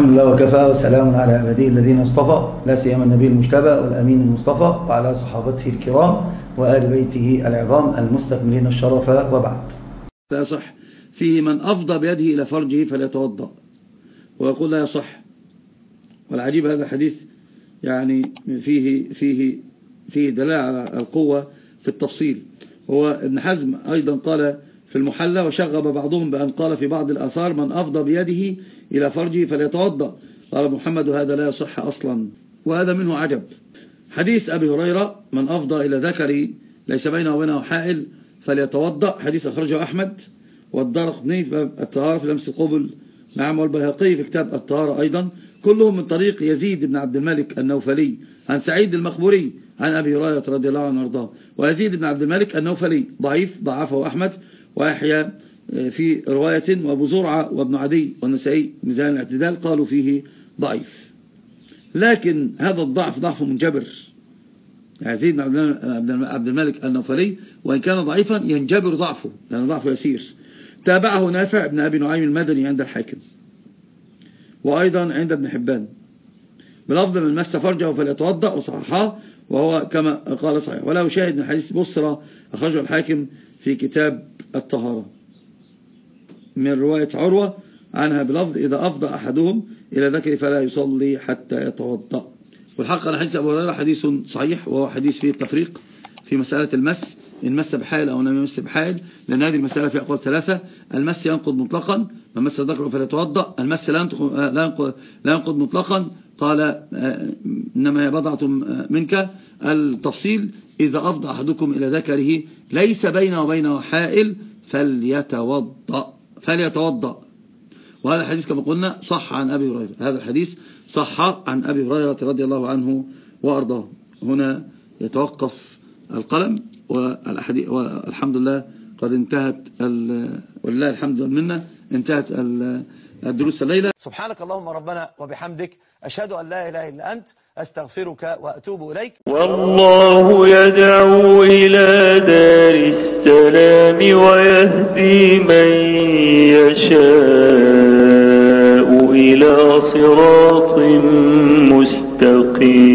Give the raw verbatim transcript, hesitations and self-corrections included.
الحمد لله وكفى، وسلام على عباده الذين اصطفى، لا سيما النبي المجتبى والأمين المصطفى وعلى صحابته الكرام وآل بيته العظام المستكملين الشرف، وبعد. لا يصح فيه من أفضى بيده إلى فرجه فليتوضأ، ويقول لا يصح. والعجيب هذا الحديث يعني فيه فيه فيه دلالة على القوة في التفصيل. هو ابن حزم أيضا قال في المحلى، وشغب بعضهم بأن قال في بعض الآثار من أفضى بيده إلى فرجه فليتوضأ، قال محمد هذا لا يصح أصلا، وهذا منه عجب. حديث أبي هريرة من أفضى إلى ذكري ليس بينه وبينه حائل فليتوضأ، حديث أخرجه أحمد والدارقطني في باب الطهارة في لمس القبل، نعم، والبيهقي في كتاب الطهارة أيضا، كلهم من طريق يزيد بن عبد الملك النوفلي عن سعيد المقبوري عن أبي هريرة رضي الله عنه وارضاه. ويزيد بن عبد الملك النوفلي ضعيف، ضعفه أحمد ويحيى في رواية، وابو زرعة وابن عدي والنسائي ميزان الاعتدال قالوا فيه ضعيف. لكن هذا الضعف ضعف منجبر، يزيد بن عبد الملك النوفلي وإن كان ضعيفا ينجبر ضعفه لأن ضعفه يسير. تابعه نافع بن أبي نعيم المدني عند الحاكم وأيضا عند ابن حبان بلفظ من مس فرجه فليتوضأ، وصححاه وهو كما قال صحيح. وله شاهد من حديث بصرة أخرجه الحاكم في كتاب الطهارة من رواية عروة عنها بلفظ إذا أفضى أحدهم إلى ذكر فلا يصلي حتى يتوضأ. والحق على حديث أبو هريرة حديث صحيح، وهو حديث فيه التفريق في مسألة المس، إن مس بحائل أو لم يمس بحائل، لأن هذه المسألة في أقوال ثلاثة. المس ينقض مطلقا، من مس ذكره فليتوضأ. المس لا ينقض, لا ينقض مطلقا، قال إنما بضعة منك. التفصيل إذا أفضى أحدكم إلى ذكره ليس بينه وبينه حائل فليتوضأ فليتوضأ وهذا الحديث كما قلنا صح عن أبي هريرة. هذا الحديث صح عن أبي هريرة رضي الله عنه وأرضاه. هنا يتوقف القلم، والحمد لله قد انتهت، ولله الحمد والمنة، انتهت الدروس الليلة. سبحانك اللهم ربنا وبحمدك، أشهد أن لا إله إلا أنت، أستغفرك وأتوب إليك. والله يدعو إلى دار السلام ويهدي من يشاء إلى صراط مستقيم.